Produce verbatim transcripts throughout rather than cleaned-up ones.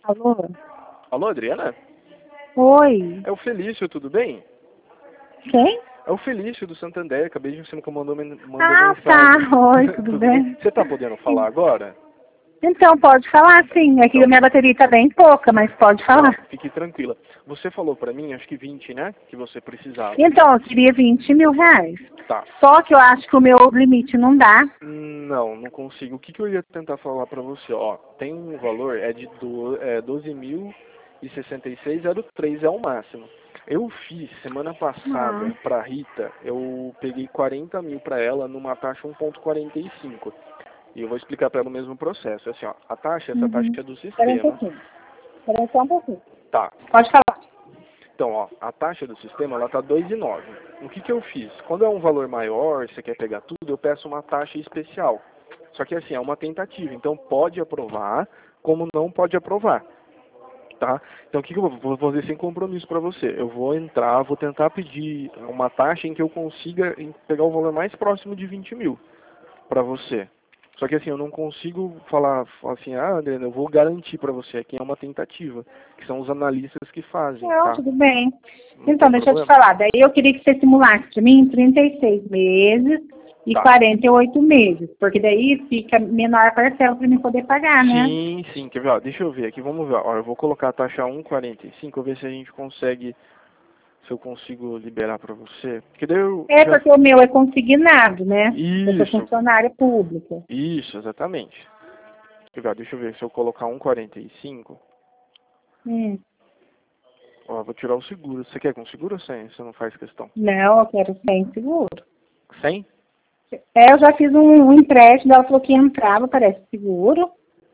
Alô? Alô, Adriana? Oi. É o Felício, tudo bem? Quem? É o Felício do Santander, acabei de você me mandou, mandou Ah, mensagem. tá. Oi, tudo, Tudo bem? bem? Você tá podendo falar agora? Então, pode falar sim. É que Então, a minha bateria tá bem pouca, mas pode não, falar. fique tranquila. Você falou pra mim, acho que vinte, né? Que você precisava. Então, eu queria vinte mil reais. Tá. Só que eu acho que o meu limite não dá. Não, não consigo. O que, que eu ia tentar falar pra você? Ó, tem um valor, é de do, é, doze mil e sessenta e seis vírgula zero três, é o máximo. Eu fiz semana passada Ah. pra Rita, eu peguei quarenta mil pra ela numa taxa um vírgula quarenta e cinco. E eu vou explicar para ela o mesmo processo. Assim, ó, a taxa, essa taxa Uhum. é do Espera um sistema. pouquinho. Espera só um pouquinho. Tá. Pode falar. Então, ó, a taxa do sistema, ela tá dois vírgula nove. O que que eu fiz? Quando é um valor maior, você quer pegar tudo, eu peço uma taxa especial. Só que assim, é uma tentativa. Então, pode aprovar, como não pode aprovar. Tá? Então, o que que eu vou vou fazer sem compromisso para você? Eu vou entrar, vou tentar pedir uma taxa em que eu consiga pegar o valor mais próximo de vinte mil para você. Só que assim, eu não consigo falar assim, ah, Adriana, eu vou garantir para você, aqui é uma tentativa, que são os analistas que fazem, Não, tá? tudo bem. Não Então, tem deixa eu te problema? falar. Daí eu queria que você simulasse para mim trinta e seis meses e Tá. quarenta e oito meses. Porque daí fica menor a parcela para mim poder pagar, né? Sim, sim, quer ver? Ó, deixa eu ver aqui, vamos ver. Ó, eu vou colocar a taxa um vírgula quarenta e cinco, ver se a gente consegue, se eu consigo liberar para você. Porque daí eu É já... porque o meu é consignado, né? Eu sou Isso, funcionária pública. isso, exatamente. Quer ver? Ó, deixa eu ver, se eu colocar um vírgula quarenta e cinco, Hum. ó, eu vou tirar o seguro. Você quer com seguro ou sem? Você não faz questão. Não, eu quero sem seguro. Sem? É, eu já fiz um, um empréstimo, ela falou que entrava, parece seguro,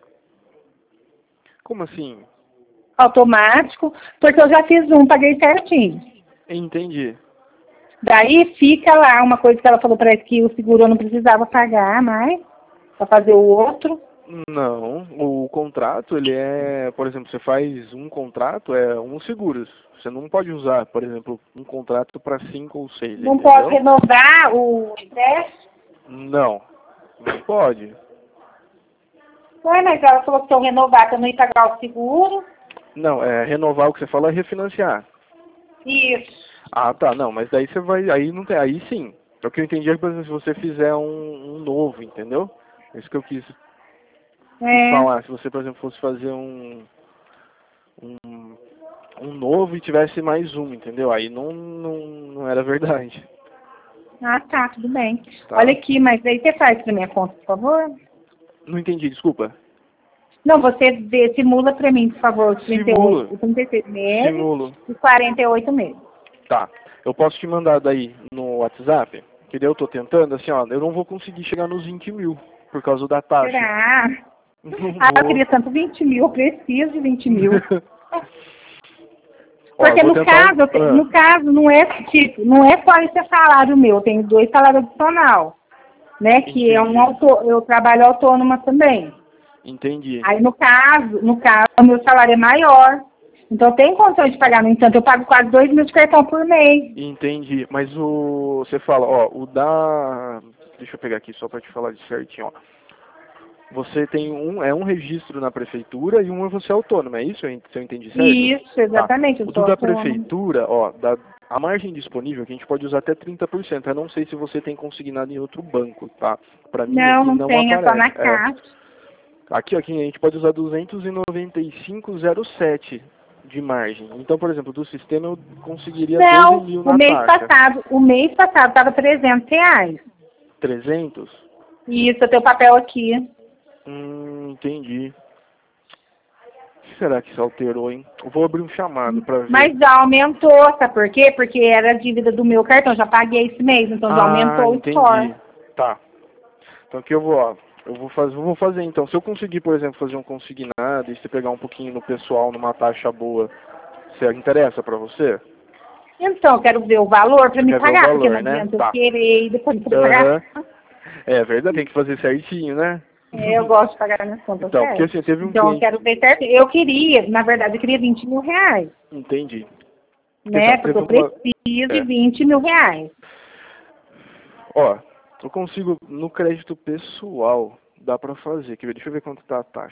Como assim? automático, porque eu já fiz um, paguei certinho. Entendi. Daí fica lá uma coisa que ela falou, parece que o seguro eu não precisava pagar mais, para fazer o outro. Não, o contrato, ele é, por exemplo, você faz um contrato, é um seguros. Você não pode usar, por exemplo, um contrato para cinco ou seis, Não pode entendeu? renovar o empréstimo? Não, não pode. Ué, mas ela falou que se eu renovar, que eu não ia pagar o seguro. Não, é renovar o que você fala é refinanciar. Isso. Ah, tá, não, mas daí você vai, aí não tem, aí sim. O que eu entendi é que, por exemplo, se você fizer um, um novo, entendeu? É isso que eu quis, quis É. falar. Se você, por exemplo, fosse fazer um, um, um novo e tivesse mais um, entendeu? Aí não, não, não era verdade. Ah, tá, tudo bem. Olha Tá? aqui, mas aí você faz pra minha conta, por favor? Não entendi, desculpa. Não, você vê, simula pra mim, por favor, os trinta e oito, Simulo. os trinta e seis meses Simulo. e quarenta e oito meses. Tá. Eu posso te mandar daí no WhatsApp, que daí eu tô tentando, assim, ó, eu não vou conseguir chegar nos vinte mil por causa da taxa. Será? Não Ah, eu vou. queria tanto vinte mil, eu preciso de vinte mil. Ó, eu Porque vou no tentar um. caso, eu te- Ah, no caso, não é tipo, não é só esse salário meu, eu tenho dois salários adicional, né? Que é um entendi. auto, eu trabalho autônoma também. Entendi. Aí no caso, no caso, o meu salário é maior. Então eu tenho condições de pagar, no entanto, eu pago quase dois mil de cartão por mês. Entendi. Mas o. Você fala, ó, o da. Deixa eu pegar aqui só pra te falar de certinho, ó. Você tem um, é um registro na prefeitura e um é você autônomo, é isso? Se eu entendi certo? Isso, Tá. exatamente, eu O do sou da autônoma. prefeitura, ó, da, a margem disponível que a gente pode usar até trinta por cento. Eu não sei se você tem consignado em outro banco, tá? Pra mim Não, aqui não não tem, é só aparece. na É. caixa. Aqui, aqui a gente pode usar duzentos e noventa e cinco vírgula zero sete de margem. Então, por exemplo, do sistema eu conseguiria doze Não, mil o na mês taxa. passado, o mês passado estava trezentos reais. trezentos? Isso, eu tenho o papel aqui. Hum, entendi. O que será que se alterou, hein? Eu vou abrir um chamado pra ver. Mas já aumentou, sabe por quê? Porque era a dívida do meu cartão, já paguei esse mês, então já Ah, aumentou o score. entendi. Tá. Então aqui eu vou, ó, eu vou fazer, vou fazer então. Se eu conseguir, por exemplo, fazer um consignado e você pegar um pouquinho no pessoal numa taxa boa, você interessa pra você? Então, eu quero ver o valor para Você me quer ver o pagar, porque não valor, né? adianta eu Tá. querer e depois não poder pagar. Aham. É verdade, tem que fazer certinho, né? É, eu gosto de pagar minhas contas Então, porque certo. assim, teve um Então, eu cliente. quero ver certinho. Eu queria, na verdade, eu queria vinte mil reais, Entendi. Porque assim, ó, né? Porque teve eu uma. preciso de É. vinte mil reais. Ó, eu consigo no crédito pessoal, dá pra fazer. Quer ver? Deixa eu ver quanto tá a taxa.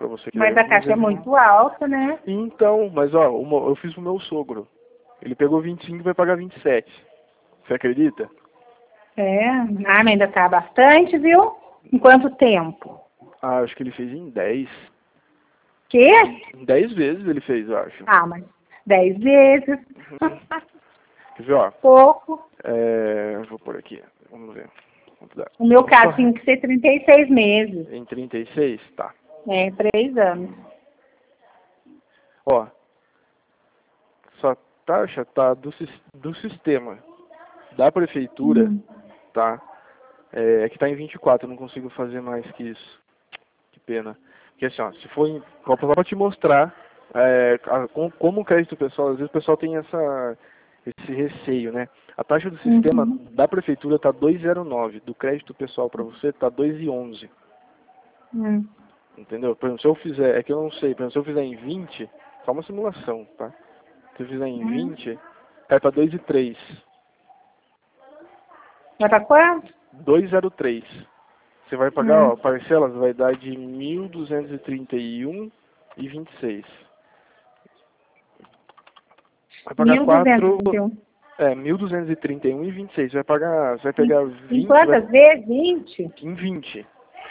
Pra você que Mas deve a taxa é fazer. muito alta, né? Então, mas ó, uma- eu fiz pro meu sogro. Ele pegou vinte e cinco e vai pagar vinte e sete. Você acredita? É, ah, mas ainda tá bastante, viu? Em quanto tempo? Ah, acho que ele fez em dez. Quê? Em dez vezes ele fez, eu acho. Ah, mas dez vezes. Quer ver, ó? Pouco. É, vou por aqui. Vamos ver. Quanto dá? O meu Vamos caso só- tinha que ser trinta e seis meses. Em trinta e seis? Tá. É, três anos. Ó, sua taxa tá do, sis- do sistema da prefeitura, Hum. tá? É, é que tá em vinte e quatro, eu não consigo fazer mais que isso. Que pena. Porque assim, ó, se for em. Só pra te mostrar é, a- com- como o crédito pessoal, às vezes o pessoal tem essa, esse receio, né? A taxa do sistema Uhum. da prefeitura tá dois vírgula zero nove, do crédito pessoal para você tá dois vírgula onze. Hum. Entendeu? Por exemplo, se eu fizer, é que eu não sei, por exemplo, se eu fizer em vinte, só uma simulação, tá? Se eu fizer em Hum. vinte, cai para dois vírgula três. Vai pra quanto? dois vírgula zero três. Você vai pagar, Hum. ó, parcelas vai dar de mil duzentos e trinta e um e vinte e seis. Vai pagar Mil duzentos e quatro, vinte e um. é, mil duzentos e trinta e um e vinte e seis. Vai pagar, você vai Em, pegar em vinte, vai, quantas vezes? vinte? em vinte.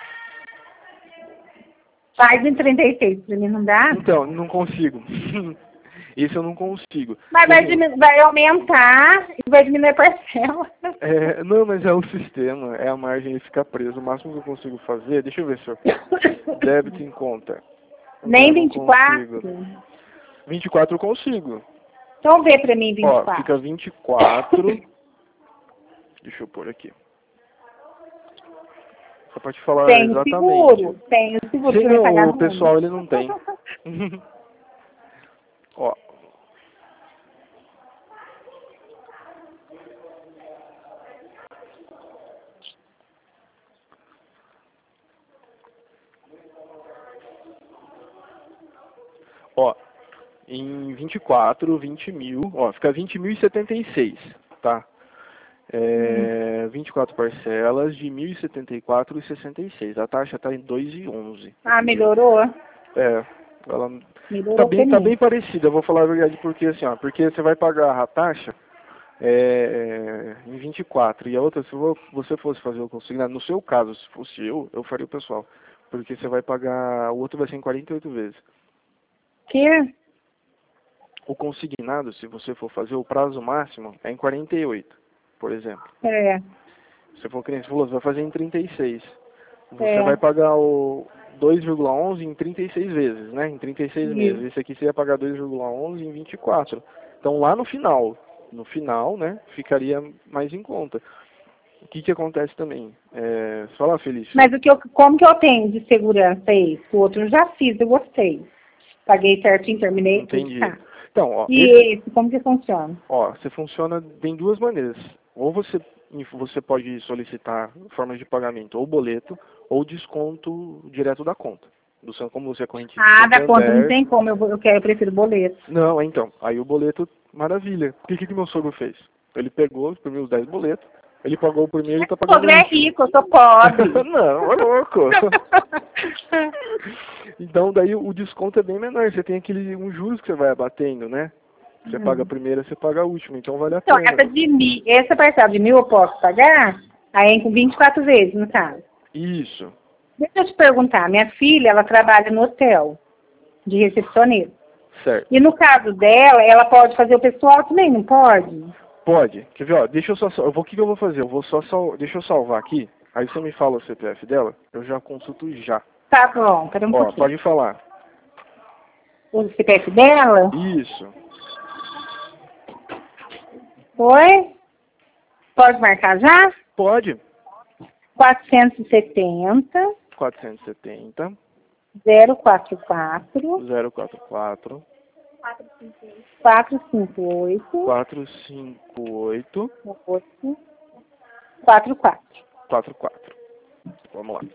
Faz em trinta e seis, pra mim não dá? Então, não consigo. Isso eu não consigo. Mas Porque, vai, assim, diminu- vai aumentar e vai diminuir a parcela. é, não, mas é o sistema, é a margem de ficar preso. O máximo que eu consigo fazer, deixa eu ver se eu débito em conta. Nem Eu não vinte e quatro? consigo. vinte e quatro eu consigo. Então vê pra mim vinte e Ó, quatro. fica vinte e quatro. Deixa eu pôr aqui. Só pra te falar Tem o exatamente. seguro, tem o seguro Sim, que vai pagar não, o no pessoal ele não tem. Ó. Ó, em vinte e quatro, vinte mil, ó, fica vinte mil e setenta e seis, tá? É, vinte e quatro parcelas de mil e setenta e quatro e sessenta e seis. A taxa tá em dois e onze. Ah, melhorou? É, ela tá Melhorou bem, pra tá mim. bem parecida, eu vou falar a verdade porque assim, ó, porque você vai pagar a taxa é, em vinte e quatro e a outra, se vo- você fosse fazer o consignado, no seu caso, se fosse eu, eu faria o pessoal, porque você vai pagar, o outro vai ser em quarenta e oito vezes. Que? O consignado, se você for fazer o prazo máximo, é em quarenta e oito, por exemplo. É, Se for criança, você falou, você vai fazer em trinta e seis. Você é. vai pagar o dois vírgula onze em trinta e seis vezes, né? Em trinta e seis meses. Isso. Esse aqui você ia pagar dois vírgula onze em vinte e quatro. Então lá no final, no final, né, ficaria mais em conta. O que que acontece também? É, fala, Felício. Mas o que eu, como que eu tenho de segurança esse? O outro eu já fiz, eu gostei. Paguei certinho, terminei tudo, Entendi. tá. Então, ó, E esse, esse, como que funciona? ó, você funciona de duas maneiras. Ou você, você pode solicitar formas de pagamento, ou boleto, ou desconto direto da conta. Do, San- como você é corrente de Ah, da conta não Santander. tem como, eu, vou- eu quero, eu prefiro boleto. Não, então, aí o boleto, maravilha. O que que que meu sogro fez? Ele pegou os primeiros dez boletos, ele pagou o primeiro e tá O pagando povo o é último. rico, eu sou pobre. Não, é louco. Então daí o desconto é bem menor, você tem aquele um juros que você vai abatendo, né? Você paga a Hum. primeira, você paga a última, então vale a Então, pena. essa de mil, essa parcela de mil eu posso pagar? Aí é com vinte e quatro vezes, no caso. Isso, Deixa eu te perguntar, minha filha, ela trabalha no hotel, de recepcionista. certo. E no caso dela, ela pode fazer o pessoal também, não pode? Pode. Quer ver, ó, deixa eu só, eu vou, o que que eu vou fazer? Eu vou só, sal, deixa eu salvar aqui, aí você me fala o C P F dela, eu já consulto já. Tá bom, pera um Ó, pouquinho. pode falar. O C P F dela? Isso. Oi? Pode marcar já? Pode. quatrocentos e setenta, quatrocentos e setenta, zero quatro quatro, zero quatro quatro, quatro cinco oito, quatro cinco oito, oito, quatro quatro. quatro quatro. Vamos lá.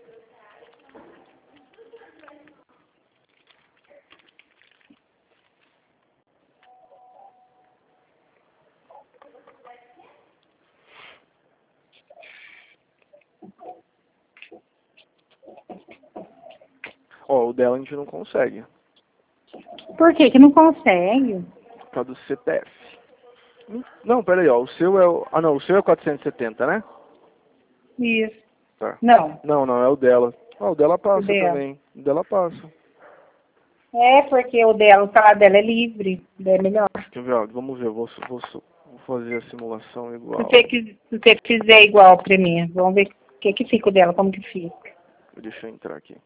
Ó, o dela a gente não consegue. Por que que não consegue? Por causa do C P F. Não, peraí, ó. O seu é o... Ah, não. O seu é quatrocentos e setenta, né? Isso. Tá. Não, Não, não. É o dela. Ah, o dela passa o dela. também. O dela passa. É, porque o dela, o salário dela é livre. É melhor. Deixa eu ver, ó. Vamos ver. Vou, vou, vou fazer a simulação Se igual. você, quis- se você fizer igual pra mim, vamos ver o que que fica o dela, como que fica. Deixa eu entrar aqui.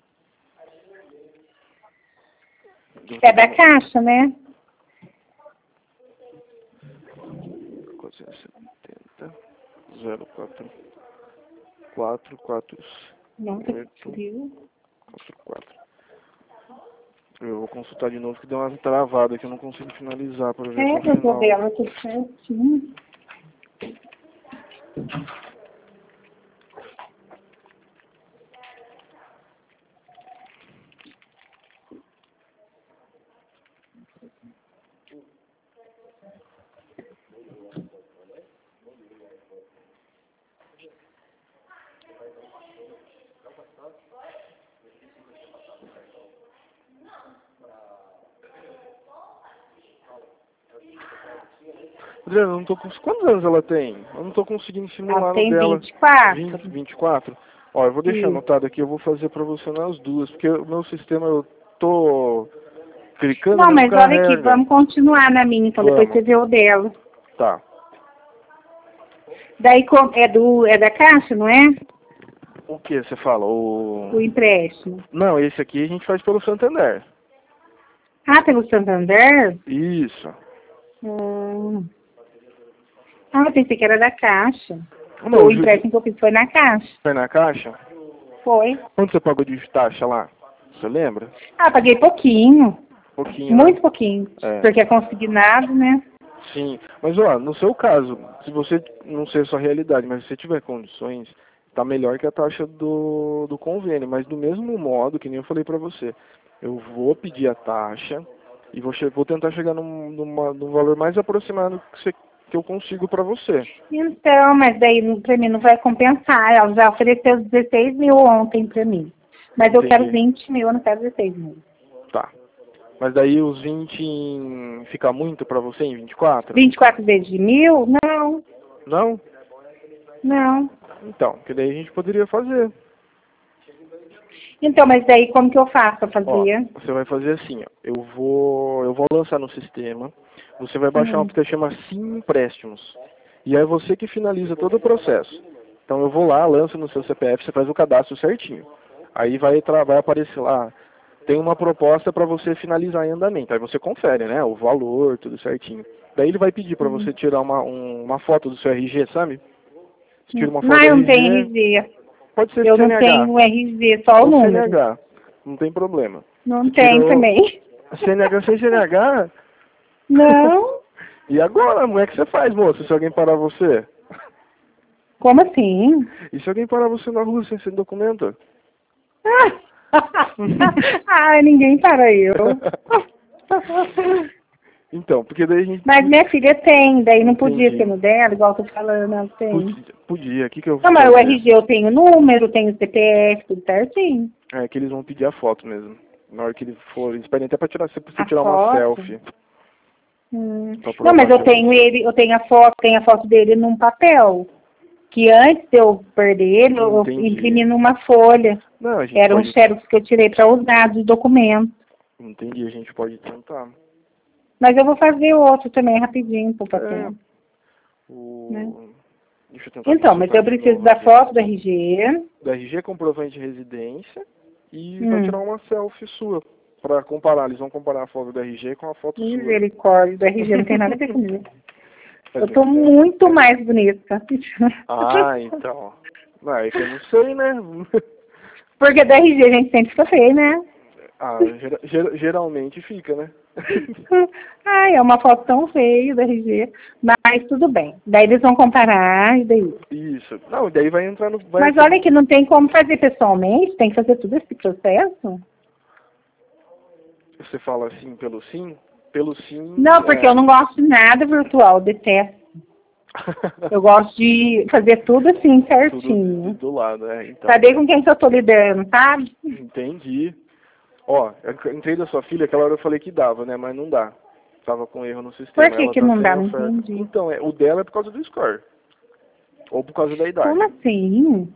É da Caixa, né? quatrocentos e setenta, zero quatro quatro quatro Não, tá oito frio. quatro quatro. Eu vou consultar de novo que deu uma travada que eu não consigo finalizar para ver É, até o porque o final. dela tudo certinho. Adriana, eu não tô com... Quantos anos ela tem? Eu não tô conseguindo simular Ela no tem dela. vinte e quatro. vinte, vinte e quatro? Ó, eu vou deixar Isso. anotado aqui, eu vou fazer para você nas duas, porque o meu sistema eu tô clicando Não, e não mas olha aqui, carrega. vamos continuar na minha, então depois Vamos. você vê o dela. Tá. Daí com- é, do, é da Caixa, não é? O que você fala? O... O empréstimo. Não, esse aqui a gente faz pelo Santander. Ah, pelo Santander? Isso. Hum. Ah, eu pensei que era da Caixa. Não, O ju- empréstimo que eu fiz foi na Caixa. Foi na caixa? Foi. Quanto você pagou de taxa lá? Você lembra? Ah, paguei pouquinho. Pouquinho, né? Muito pouquinho. É. Porque é consignado, né? Sim. Mas, ó, no seu caso, se você, não sei a sua realidade, mas se você tiver condições, tá melhor que a taxa do, do convênio. Mas do mesmo modo, que nem eu falei pra você, eu vou pedir a taxa e vou, che- vou tentar chegar num, numa, num valor mais aproximado que, você, que eu consigo pra você. Então, mas daí não- pra mim não vai compensar. Ela já ofereceu dezesseis mil ontem pra mim. Mas eu quero Entendi. vinte mil, eu não quero dezesseis mil. Tá. Mas daí os vinte em... fica muito pra você em vinte e quatro? vinte e quatro vezes de mil? Não, Não? não. Então, que daí a gente poderia fazer. Então, mas daí como que eu faço pra Ó, fazer? você vai fazer assim, ó. Eu vou, eu vou lançar no sistema. Você vai baixar um Hum. aplicativo que chama Sim Empréstimos. E é você que finaliza todo o processo. Então eu vou lá, lanço no seu C P F, você faz o cadastro certinho. Aí vai, tra- vai aparecer lá, tem uma proposta para você finalizar em andamento. Aí você confere, né? O valor, tudo certinho. Daí ele vai pedir para Hum. você tirar uma, um- uma foto do seu R G, sabe? Você tira uma foto Não, do eu não tenho R G. R G. Pode ser Eu C N não H. tenho R G, só o Ou número. C N H. Não tem problema. Não Você tem tirou também. C N H sem C N H? Não? E agora, como é que você faz, moça, se alguém parar você? Como assim? E se alguém parar você na rua sem sem documento? Ah, ninguém para eu. Então, porque daí a gente... Mas minha filha tem, daí não podia Entendi. ser no dela, igual eu tô falando, ela tem. Podia, podia, o que que eu vou Não, mas o fazer? R G eu tenho número, tenho C P F, tudo certinho. É que eles vão pedir a foto mesmo. Na hora que ele for, eles pedem até pra tirar, você precisa A tirar uma foto? selfie. Hum. Pra Não, mas provar eu que tenho você- ele, eu tenho a foto, tenho a foto dele num papel. Que antes de eu perder ele, eu Entendi. imprimi numa folha. Não, a gente Era um pode... xerox que eu tirei para usar dos documentos. Entendi, a gente pode tentar. Mas eu vou fazer outro também, rapidinho, por É, papel. o... Né? Deixa eu tentar Então, mas consultar eu de preciso novo da aqui. foto do R G. Do R G, comprovante de residência, e vai Hum. tirar uma selfie sua, pra comparar. Eles vão comparar a foto do R G com a foto sua. Misericórdia, do R G não tem nada a ver comigo. Faz Eu tô muito tempo. muito mais bonita. Ah, então. Ah, é que eu não sei, né? Porque do R G a gente sempre fica feio, né? Ah, gera- gera- geralmente fica, né? Ai, é uma foto tão feia do R G. Mas tudo bem. Daí eles vão comparar e daí. Isso. Não, e daí vai entrar no... Vai Mas olha que não tem como fazer pessoalmente, tem que fazer todo esse processo. Você fala assim, pelo sim? Pelo sim... Não, porque é... eu não gosto de nada virtual, eu detesto. Eu gosto de fazer tudo assim, Tudo certinho. do lado, é. Então, Saber com quem que eu tô lidando, sabe? entendi. Ó, eu entrei da sua filha, aquela hora eu falei que dava, né? Mas não dá. Tava com erro no sistema. Por que Ela que tá não sem dá? Não oferta. entendi. Então, é, o dela é por causa do score. Ou por causa da idade. Como assim?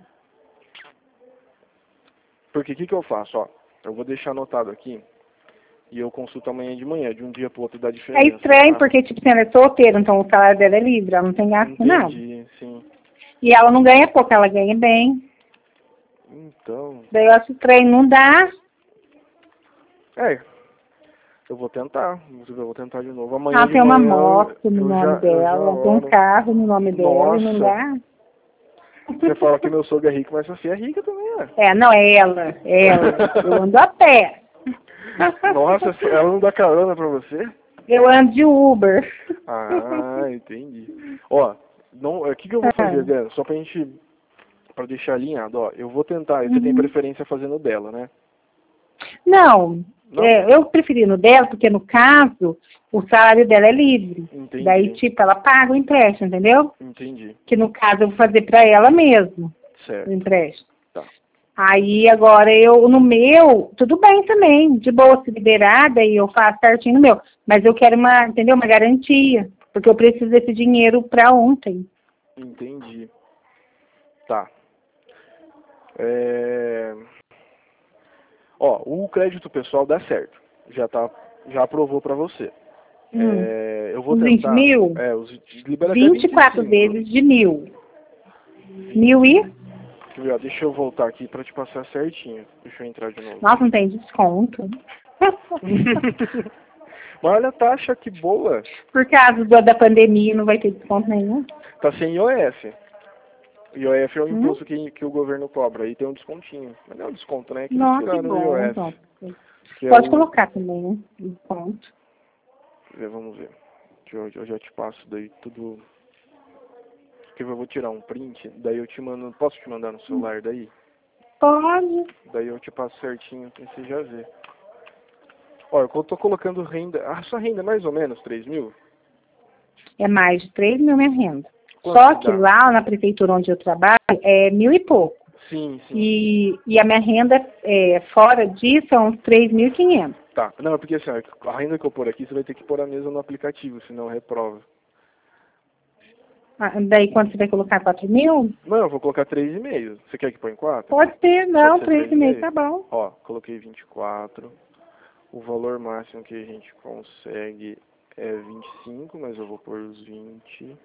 Porque o que, que eu faço? Ó, eu vou deixar anotado aqui e eu consulto amanhã de manhã, de um dia pro outro dá É diferença. estranho, Tá? porque, tipo, assim, ela é solteira, então o salário dela é livre, ela não tem gasto com nada. Entendi, sim. E ela não ganha pouco, ela ganha bem. Então, Daí eu acho estranho, não dá. é, eu vou tentar, eu vou tentar de novo. Amanhã Ela de tem uma manhã moto no eu nome já, eu já dela, tem um oro. carro no nome dela e não Nossa, dá. você fala que meu sogro é rico, mas a Sofia é rica também, né? É, não, é ela, é ela. Eu ando a pé. Nossa, ela não dá carona pra você? Eu ando de Uber. Ah, entendi. Ó, não, o que, que eu vou fazer, Ah. Débora? Só pra gente, pra deixar alinhado, ó, eu vou tentar, você tem Uhum. preferência fazendo dela, né? Não, Não? é, eu preferi no dela, porque no caso, o salário dela é livre. Entendi. Daí, tipo, ela paga o empréstimo, entendeu? Entendi. Que no caso eu vou fazer pra ela mesmo, o Certo. empréstimo. Tá. Aí agora eu, no meu, tudo bem também, de boa, se liberada e eu faço certinho no meu. Mas eu quero uma, entendeu? Uma garantia. Porque eu preciso desse dinheiro pra ontem. Entendi. Tá. É... Ó, o crédito pessoal dá certo. Já tá, já aprovou pra você. Hum. É, eu vou Os vinte tentar. mil? É, os libera até vinte e quatro vinte e cinco. vezes de mil. Mil e? Deixa eu, ver, ó, deixa eu voltar aqui pra te passar certinho. Deixa eu entrar de novo. Nossa, não tem desconto. Mas olha a taxa, que boa. Por causa do, da pandemia, não vai ter desconto nenhum. Tá sem I O F. I O F é o Hum? imposto que, que o governo cobra. Aí tem um descontinho. Mas não é um desconto, né? É que eles Nossa, que tiraram o bom. I O F. Então. Que é Pode o... colocar também, né? Desconto. Vamos ver. Eu, eu já te passo daí tudo. Que eu vou tirar um print. Daí eu te mando. Posso te mandar no celular daí? Pode. Daí eu te passo certinho pra você já ver. Olha, eu tô colocando renda. A sua renda é mais ou menos três mil? É mais de três mil minha renda. Quanto Só que que dá? lá na prefeitura onde eu trabalho é mil e pouco. Sim, sim. E, e a minha renda é, fora disso é uns três mil e quinhentos. Tá. Não, é porque assim, ó, a renda que eu pôr aqui, você vai ter que pôr a mesma no aplicativo, senão reprova. Ah, daí quando você vai colocar quatro mil? Não, eu vou colocar três e meio. Você quer que põe quatro? Pode ser, não, ser três e meio tá três e meio? bom. Ó, coloquei vinte e quatro. O valor máximo que a gente consegue é vinte e cinco, mas eu vou pôr os vinte.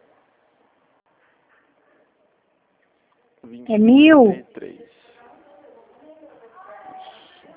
vinte É mil? e três. Isso.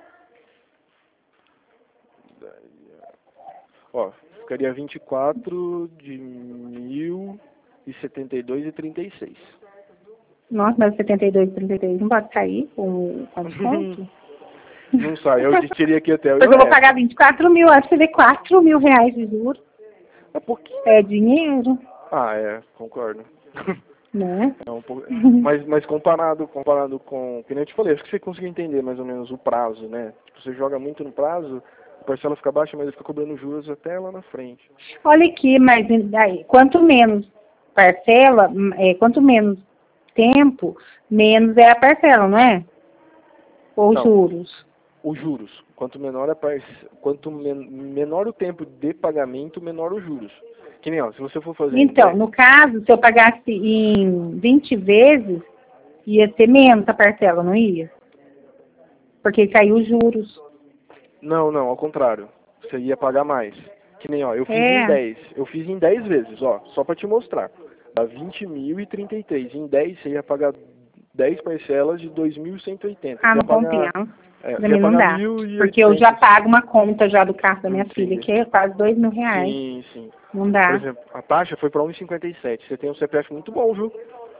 Daí, ó, ficaria vinte e quatro de mil e setenta e dois e trinta e seis. Nossa, mas setenta e dois, trinta e três não pode sair com, com desconto? Não sai, eu te tirei aqui até o Porque eu vou I O F. pagar vinte e quatro mil, acho que você vê quatro mil reais de juros. É pouquinho. É dinheiro, Ah, é, concordo. né? É um pouco, mas, mas comparado, comparado com, que nem eu te falei, acho que você conseguiu entender mais ou menos o prazo, né? Tipo, você joga muito no prazo, a parcela fica baixa, mas ele fica cobrando juros até lá na frente. Olha aqui, mas aí, quanto menos parcela, é, quanto menos tempo, menos é a parcela, não é? Ou Não. juros? Os juros, quanto menor a parce... quanto men... menor o tempo de pagamento, menor os juros. Que nem, ó, se você for fazer... Então, no caso, se eu pagasse em vinte vezes, ia ser menos a parcela, não ia? Porque caiu os juros. Não, não, ao contrário. Você ia pagar mais. Que nem, ó, eu fiz É. em dez. Eu fiz em dez vezes, ó, só pra te mostrar. Dá vinte mil e trinta e três. Em dez você ia pagar dez parcelas de dois mil cento e oitenta. Ah, Você não ia pagar, compensa. é, Pra você mim ia não pagar dá. mil e oitocentos. Porque eu já pago uma conta já do carro da minha Entendi. filha, que é quase dois mil reais. Sim, sim. Não dá. Por exemplo, a taxa foi para um vírgula cinquenta e sete. Você tem um C P F muito bom, viu?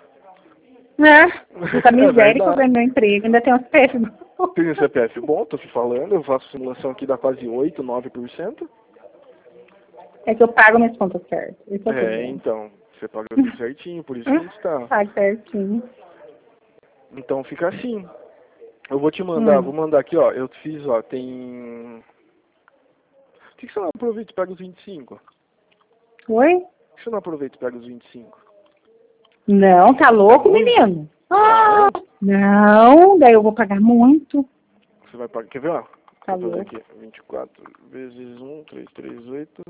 É, essa miséria que eu verdade. ganhei meu emprego, ainda tem uns péssimos. Tem um C P F bom, tô te falando. Eu faço simulação aqui, dá quase oito, nove por cento. É que eu pago minhas contas certas. Isso é, É, tudo. então. Você paga tudo certinho, por isso que a gente tá. Pago certinho. Então fica assim. Eu vou te mandar, Hum. vou mandar aqui, ó. Eu fiz, ó, tem... Por que que você não aproveita e pega os vinte e cinco? Oi? Por que você não aproveita e pega os vinte e cinco? Não, tá louco, menino? Ah, não, daí eu vou pagar muito. Você vai pagar, quer ver, ó? Tá Vou fazer louco. aqui. vinte e quatro vezes um, trezentos e trinta e oito.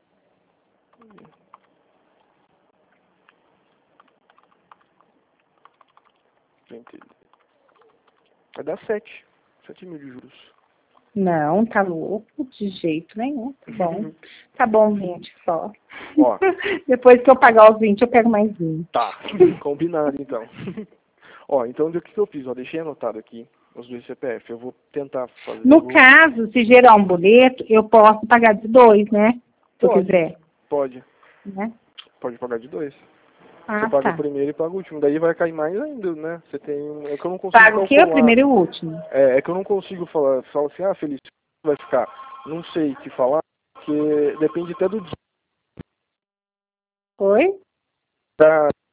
Vai dar sete. sete mil de juros. Não, tá louco, de jeito nenhum. Tá bom. Tá bom, vinte só. Ó. Depois que eu pagar os vinte, eu pego mais vinte. Tá, combinado então. Ó, então o que que eu fiz? Ó, deixei anotado aqui os dois C P F. Eu vou tentar fazer. No vou... caso, se gerar um boleto, eu posso pagar de dois, né? Se eu Pode, quiser. pode. Né? Pode pagar de dois. Ah, Você paga tá. o primeiro e paga o último. Daí vai cair mais ainda, né? Você tem um... É que eu não consigo Pago o quê? calcular. O primeiro e o último. É, é que eu não consigo falar. Fala assim, ah, Feliz, vai ficar. Não sei te falar, porque depende até do dia. Oi? Da...